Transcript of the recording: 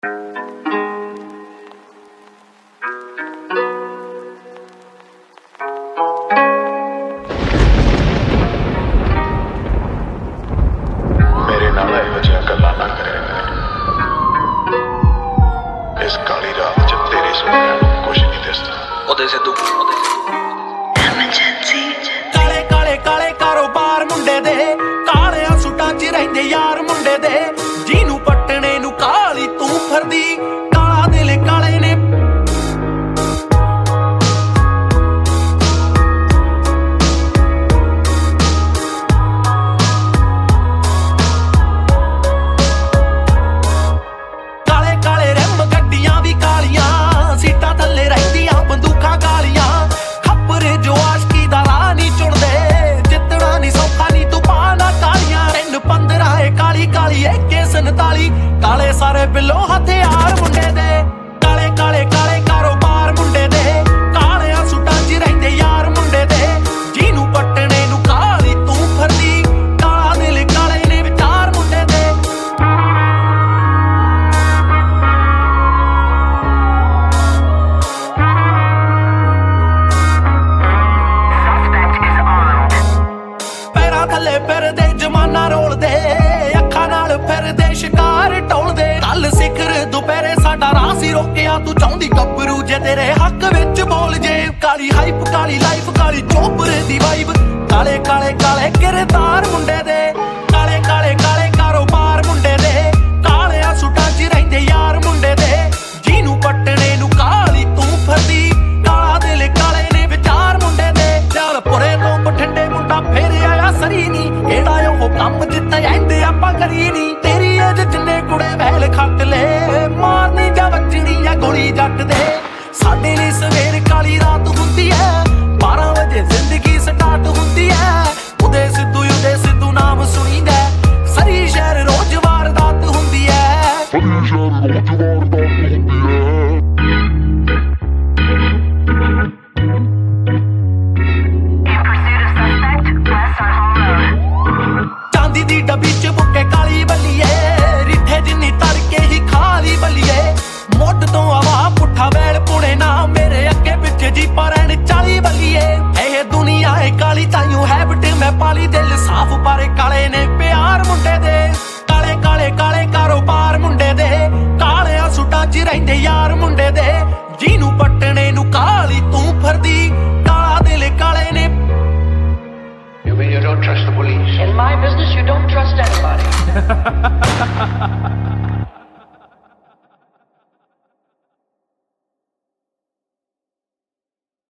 ਮੇਰੇ ਨਾਲ ਇਹੋ ਜਿਹੀਆਂ ਗੱਲਾਂ ਨਾ ਕਰਿਆ ਕਰ। ਇਸ ਕਾਲੀ ਰਾਤ 'ਚ ਤੇਰੇ ਸੁਪਨਿਆਂ ਨੂੰ ਕੁਝ ਨਹੀਂ ਦਿਸਦਾ। ਉਹਦੇ ਸਿੱਧੂ ਕਾਲੇ ਕਾਲੇ ਕਾਲੇ ਕਾਰੋਬਾਰ ਮੁੰਡੇ ਦੇ, ਕਾਲਿਆਂ ਸੁੱਟਾਂ 'ਚ ਰਹਿੰਦੇ ਯਾਰ ਮੁੰਡੇ ਦੇ, ਜਿਹਨੂੰ ਪੱਟਣੇ ਨੂੰ ਕਾਲੀ ਤੂੰ ਫਿਰਦੀ, ਕਾਲਾ ਦਿਲ ਕਾਲੇ ਨੇ। ਕਾਲੇ ਕਾਲੇ ਰਿਮ ਗੱਡੀਆਂ ਵੀ ਕਾਲੀਆਂ, ਸੀਟਾਂ ਥੱਲੇ ਰਹਿੰਦੀਆਂ ਬੰਦੂਕਾਂ ਕਾਲੀਆਂ, ਖੱਪਰੇ ਜੋ ਆਸ਼ਕੀ ਦਾ ਰਾਹ ਨਹੀਂ ਚੁਣਦੇ, ਜਿੱਤਣਾ ਨਹੀਂ ਸੌਖਾ ਨਹੀਂ ਤੂੰ ਪਾਣਾ ਕਾਲੀਆਂ। 3-15 ਏ ਕਾਲੀ ਕਾਲੀ AK-47, ਕਾਲੇ ਸਾਰੇ ਬਿੱਲੋਂ ਹਥਿਆਰ ਮੁੰਡੇ ਦੇ, ਕਾਲੇ ਕਾਲੇ ਕਾਲੇ ਕਾਰੋਬਾਰ ਮੁੰਡੇ ਦੇ, ਕਾਲਿਆਂ ਸੁੱਟਾਂ 'ਚ ਰਹਿੰਦੇ ਯਾਰ ਮੁੰਡੇ ਦੇ, ਜਿਹਨੂੰ ਪੱਟਣੇ ਨੂੰ ਕਾਲੀ ਤੂੰ ਫਿਰਦੀ, ਕਾਲਾ ਦਿਲ ਕਾਲੇ ਨੇ ਵਿਚਾਰ ਮੁੰਡੇ ਦੇ। ਪੈਰਾਂ ਥੱਲੇ ਫਿਰਦੇ ਜਮਾਨਾ ਰੋਲਦੇ, ਅੱਖਾਂ ਨਾਲ ਫਿਰਦੇ ਸ਼ਿਕਾਰ ਟੋਲਦੇ, ਕੱਲ ਸਿਖਰ ਦੁਪਹਿਰੇ ਸਾਡਾ ਰਾਹ ਸੀ ਰੋਕਿਆ, ਤੂੰ ਚਾਹੁੰਦੀ ਗੱਭਰੂ ਜੇ ਤੇਰੇ ਹੱਕ ਵਿੱਚ ਬੋਲ ਜੇ, ਕਾਲੀ ਹਾਈਪ ਕਾਲੀ ਲਾਈਫ ਕਾਲੀ ਚੋਪਰ ਦੀ ਵਾਈਬ, ਕਾਲੇ ਕਾਲੇ ਕਾਲੇ ਕਿਰਦਾਰ ਮੁੰਡੇ ਦੇ, ਕਾਲੇ ਕਾਲੇ ਕਾਲੇ ਕਾਰੋਬਾਰ ਮੁੰਡੇ ਦੇ, ਕਾਲਿਆਂ ਸੁੱਟਾਂ 'ਚ ਰਹਿੰਦੇ ਯਾਰ ਮੁੰਡੇ ਦੇ, ਜਿਹਨੂੰ ਪੱਟਣੇ ਨੂੰ ਕਾਲੀ ਤੂੰ ਫਿਰਦੀ, ਕਾਲਾ ਦਿਲ ਕਾਲੇ ਨੇ ਵਿਚਾਰ ਮੁੰਡੇ ਦੇ। ਜਲਪੁਰੇ ਤੋਂ ਬਠਿੰਡੇ ਮੁੰਡਾ ਫੇਰ ਆਇਆ ਸਰੀ ਨੀ, ਕਿਹੜਾ ਉਹ ਕੰਮ ਜਿੱਤੇ ਆਂਦੇ ਆਪਾਂ ਕਰੀ ਨੀ, ਤੇਰੀ ਏਜ ਜਿੰਨੇ ਕੁੜੇ ਵਹਿਲ ਖੱਟ ਲੈ, ਮਾਰਨੀ ਜਾਂ ਵੱਜਣੀ ਆ ਗੋਲੀ ਜੱਟ ਦੇ। ਸਾਡੇ ਲਈ ਸਵੇਰ ਕਾਲੀ ਰਾਤ ਹੁੰਦੀ ਐ, 12 ਵਜੇ ਜ਼ਿੰਦਗੀ ਸਟਾਰਟ ਹੁੰਦੀ ਐ, ਉਦੇ ਸਿੱਧੂ ਨਾਮ ਸੁਣੀਦਾ, ਸਰੀ ਸ਼ਹਿਰ ਰੋਜ਼ ਵਾਰਦਾਤ ਹੁੰਦੀ ਐ। ਚਾਂਦੀ ਦੀ ਡੱਬੀ 'ਚ ਬੁੱਕੇ ਕਾਲੀ ਬੱਲੀਏ, ਰਿੱਠੇ ਜਿੰਨੀ ਤੜਕੇ ਹੀ ਖਾਲੀ ਬੱਲੀਏ, ਮੁੱਢ ਤੋਂ ਆਵਾ ਪੁੱਠਾ ਵੈਲ ਪੁਣੇ ਨਾ, ਮੇਰੇ ਅੱਗੇ ਪਿੱਛੇ ਜੀ ਪਰਨ 40 ਬੱਲੀਏ। ਇਹ ਦੁਨੀਆ ਏ ਕਾਲੀ ਤਾਈਓ ਹੈਬਿਟ ਮੈਂ ਪਾਲੀ, ਦਿਲ ਸਾਫ਼ ਪਰ ਕਾਲੇ ਨੇ ਪਿਆਰ ਮੁੰਡੇ ਦੇ, ਕਾਲੇ ਕਾਲੇ ਕਾਲੇ ਕਾਰੋਬਾਰ ਮੁੰਡੇ ਦੇ, ਕਾਲਿਆਂ ਸੁੱਟਾਂ 'ਚ ਰਹਿੰਦੇ ਯਾਰ ਮੁੰਡੇ ਦੇ, ਜਿਹਨੂੰ ਪੱਟਣੇ ਨੂੰ ਕਾਲੀ ਤੂੰ ਫਿਰਦੀ, ਕਾਲਾ ਦਿਲ ਕਾਲੇ ਨੇ। You mean you don't trust the police? In my business, you don't trust anybody.